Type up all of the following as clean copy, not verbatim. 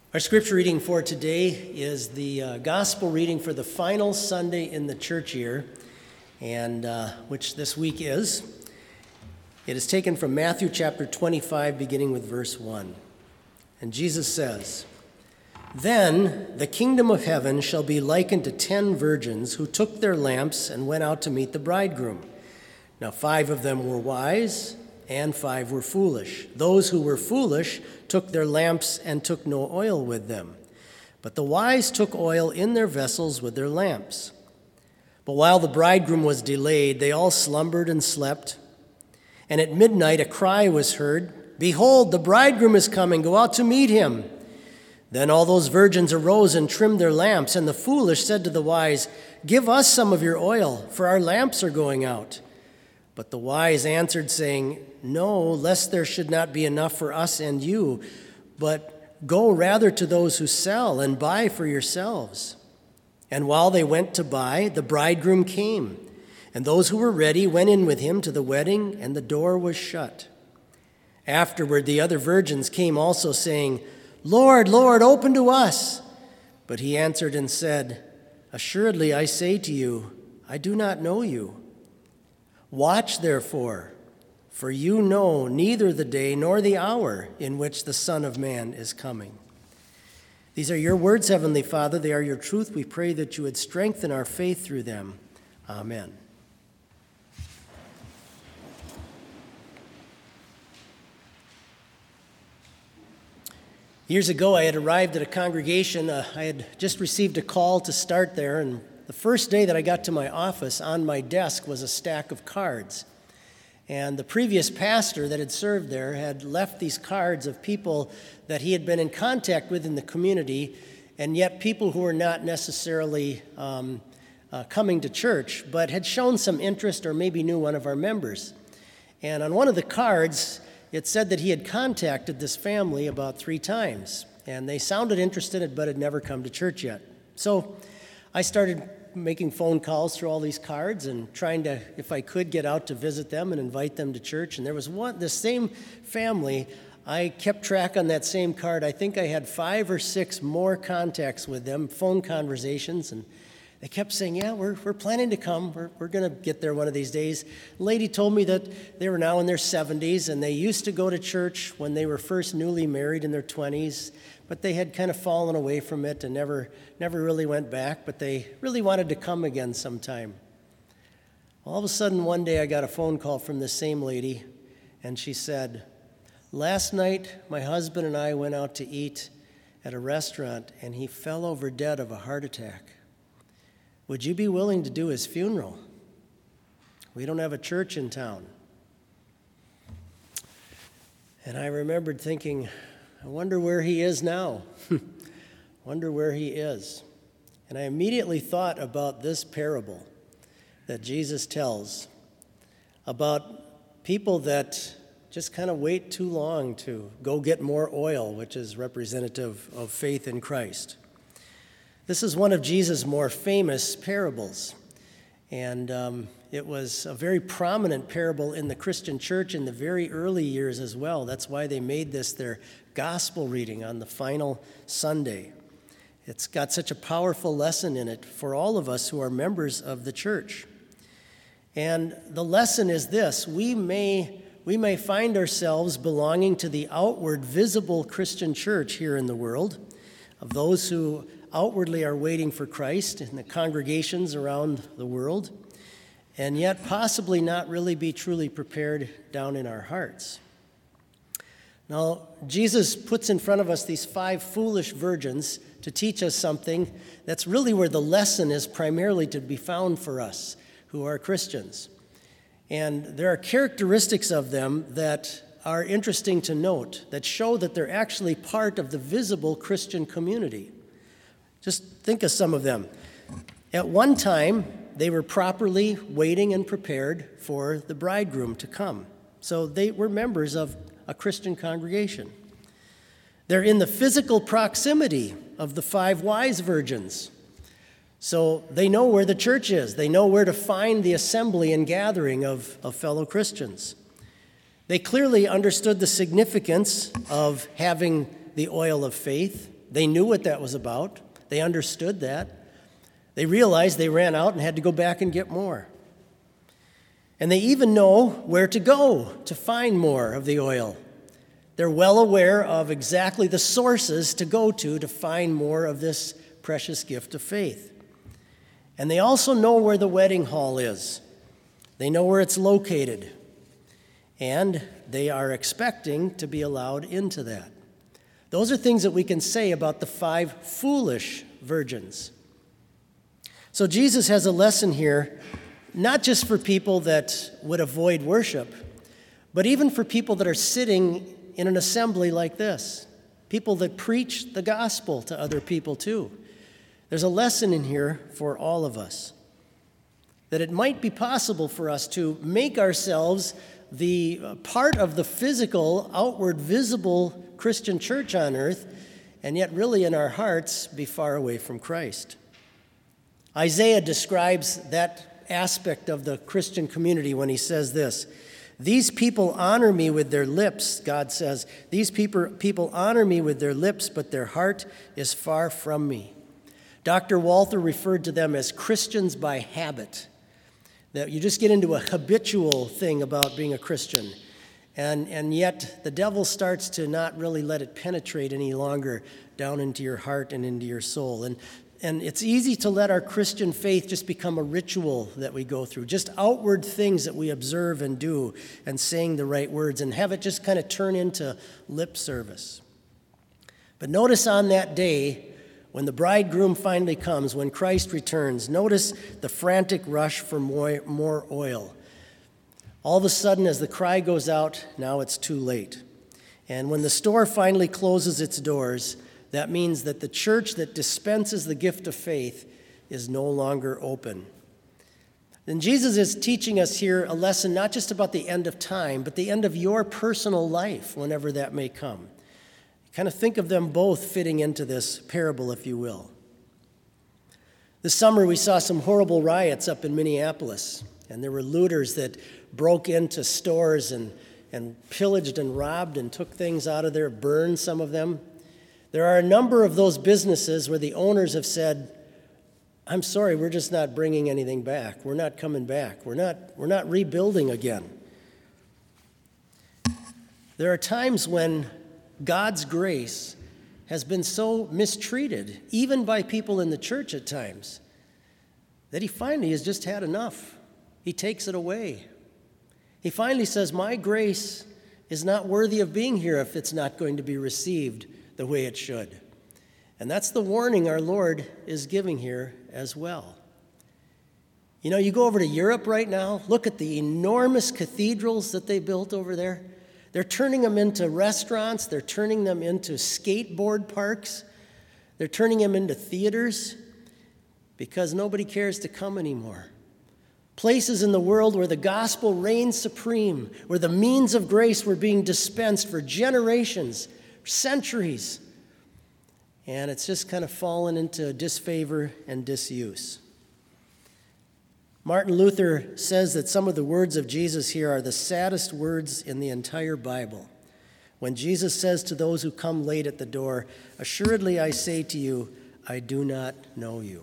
Our scripture reading for today is the gospel reading for the final Sunday in the church year, and which this week is. It is taken from Matthew chapter 25, beginning with verse 1. And Jesus says, "Then the kingdom of heaven shall be likened to 10 virgins who took their lamps and went out to meet the bridegroom. Now 5 of them were wise, and 5 were foolish. Those who were foolish took their lamps and took no oil with them. But the wise took oil in their vessels with their lamps. But while the bridegroom was delayed, they all slumbered and slept. And at midnight a cry was heard, 'Behold, the bridegroom is coming, go out to meet him.' Then all those virgins arose and trimmed their lamps, and the foolish said to the wise, 'Give us some of your oil, for our lamps are going out.' But the wise answered, saying, 'No, lest there should not be enough for us and you, but go rather to those who sell and buy for yourselves.' And while they went to buy, the bridegroom came, and those who were ready went in with him to the wedding, and the door was shut. Afterward the other virgins came also, saying, 'Lord, Lord, open to us.' But he answered and said, 'Assuredly I say to you, I do not know you. Watch therefore, for you know neither the day nor the hour in which the Son of Man is coming.' These are your words, Heavenly Father. They are your truth. We pray that you would strengthen our faith through them. Amen." Years ago, I had arrived at a congregation. I had just received a call to start there, and the first day that I got to my office, on my desk was a stack of cards. And the previous pastor that had served there had left these cards of people that he had been in contact with in the community, and yet people who were not necessarily coming to church, but had shown some interest or maybe knew one of our members. And on one of the cards, it said that he had contacted this family about 3 times, and they sounded interested but had never come to church yet. So I started making phone calls through all these cards and trying to, if I could, get out to visit them and invite them to church. And there was this same family. I kept track on that same card. I think I had 5 or 6 more contacts with them, phone conversations, and they kept saying, "Yeah, we're planning to come. We're going to get there one of these days." The lady told me that they were now in their 70s, and they used to go to church when they were first newly married in their 20s, but they had kind of fallen away from it and never really went back, but they really wanted to come again sometime. All of a sudden, one day I got a phone call from this same lady, and she said, "Last night, my husband and I went out to eat at a restaurant, and he fell over dead of a heart attack. Would you be willing to do his funeral? We don't have a church in town." And I remembered thinking, I wonder where he is now. Wonder where he is. And I immediately thought about this parable that Jesus tells about people that just kind of wait too long to go get more oil, which is representative of faith in Christ. This is one of Jesus' more famous parables, and it was a very prominent parable in the Christian church in the very early years as well. That's why they made this their gospel reading on the final Sunday. It's got such a powerful lesson in it for all of us who are members of the church. And the lesson is this: we may find ourselves belonging to the outward, visible Christian church here in the world, of those who outwardly are waiting for Christ in the congregations around the world, and yet possibly not really be truly prepared down in our hearts. Now, Jesus puts in front of us these 5 foolish virgins to teach us something that's really where the lesson is primarily to be found for us who are Christians. And there are characteristics of them that are interesting to note that show that they're actually part of the visible Christian community. Just think of some of them. At one time, they were properly waiting and prepared for the bridegroom to come. So they were members of a Christian congregation. They're in the physical proximity of the 5 wise virgins. So they know where the church is. They know where to find the assembly and gathering of fellow Christians. They clearly understood the significance of having the oil of faith They knew what that was about. They understood that. They realized they ran out and had to go back and get more. And they even know where to go to find more of the oil. They're well aware of exactly the sources to go to find more of this precious gift of faith. And they also know where the wedding hall is. They know where it's located. And they are expecting to be allowed into that. Those are things that we can say about the 5 foolish virgins. So Jesus has a lesson here, not just for people that would avoid worship, but even for people that are sitting in an assembly like this, people that preach the gospel to other people too. There's a lesson in here for all of us, that it might be possible for us to make ourselves the part of the physical, outward, visible Christian church on earth, and yet really in our hearts be far away from Christ. Isaiah describes that aspect of the Christian community when he says this: "These people honor me with their lips," God says, "these people honor me with their lips, but their heart is far from me." Dr. Walther referred to them as Christians by habit, that you just get into a habitual thing about being a Christian, and yet the devil starts to not really let it penetrate any longer down into your heart and into your soul. And it's easy to let our Christian faith just become a ritual that we go through, just outward things that we observe and do and saying the right words, and have it just kind of turn into lip service. But notice on that day, when the bridegroom finally comes, when Christ returns, notice the frantic rush for more oil. All of a sudden, as the cry goes out, now it's too late. And when the store finally closes its doors, that means that the church that dispenses the gift of faith is no longer open. And Jesus is teaching us here a lesson not just about the end of time, but the end of your personal life, whenever that may come. Kind of think of them both fitting into this parable, if you will. This summer, we saw some horrible riots up in Minneapolis, and there were looters that broke into stores and pillaged and robbed and took things out of there, burned some of them. There are a number of those businesses where the owners have said, "I'm sorry, we're just not bringing anything back. We're not coming back. We're not rebuilding again." There are times when God's grace has been so mistreated, even by people in the church at times, that he finally has just had enough. He takes it away. He finally says, "My grace is not worthy of being here if it's not going to be received the way it should." And that's the warning our Lord is giving here as well. You know, you go over to Europe right now, look at the enormous cathedrals that they built over there. They're turning them into restaurants. They're turning them into skateboard parks. They're turning them into theaters because nobody cares to come anymore. Places in the world where the gospel reigned supreme, where the means of grace were being dispensed for generations, centuries. And it's just kind of fallen into disfavor and disuse. Martin Luther says that some of the words of Jesus here are the saddest words in the entire Bible. When Jesus says to those who come late at the door, "Assuredly I say to you, I do not know you."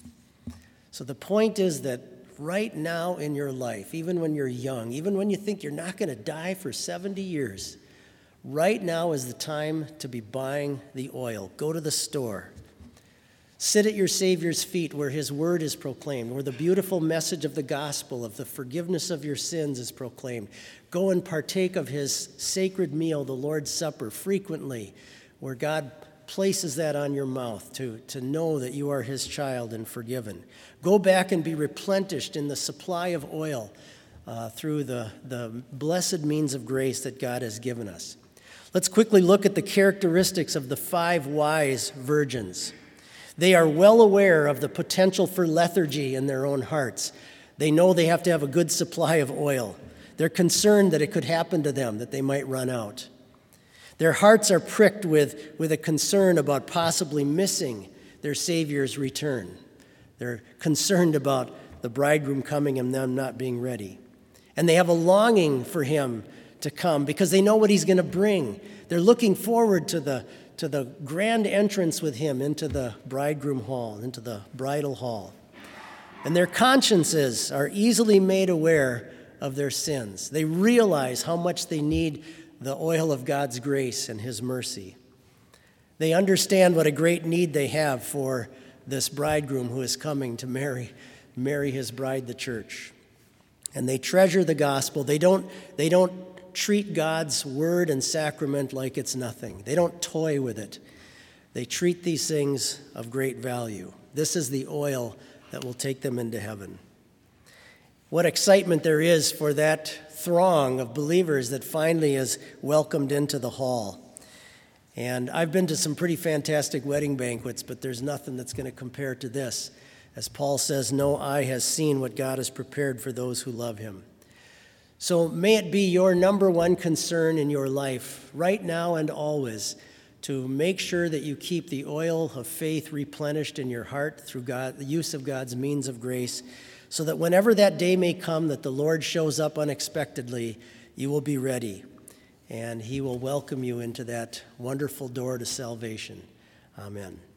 So the point is that right now in your life, even when you're young, even when you think you're not going to die for 70 years, right now is the time to be buying the oil. Go to the store. Sit at your Savior's feet where his word is proclaimed, where the beautiful message of the gospel of the forgiveness of your sins is proclaimed. Go and partake of his sacred meal, the Lord's Supper, frequently, where God places that on your mouth to know that you are his child and forgiven. Go back and be replenished in the supply of oil through the blessed means of grace that God has given us. Let's quickly look at the characteristics of the 5 wise virgins. They are well aware of the potential for lethargy in their own hearts. They know they have to have a good supply of oil. They're concerned that it could happen to them, that they might run out. Their hearts are pricked with a concern about possibly missing their Savior's return. They're concerned about the bridegroom coming and them not being ready. And they have a longing for him to come because they know what he's going to bring. They're looking forward to to the grand entrance with him into the bridegroom hall, into the bridal hall. And their consciences are easily made aware of their sins. They realize how much they need the oil of God's grace and his mercy. They understand what a great need they have for this bridegroom who is coming to marry his bride, the church. And they treasure the gospel. They don't treat God's word and sacrament like it's nothing. They don't toy with it. They treat these things of great value. This is the oil that will take them into heaven. What excitement there is for that throng of believers that finally is welcomed into the hall. And I've been to some pretty fantastic wedding banquets, but there's nothing that's going to compare to this. As Paul says, no eye has seen what God has prepared for those who love him. So may it be your number one concern in your life, right now and always, to make sure that you keep the oil of faith replenished in your heart through the use of God's means of grace, so that whenever that day may come that the Lord shows up unexpectedly, you will be ready, and he will welcome you into that wonderful door to salvation. Amen.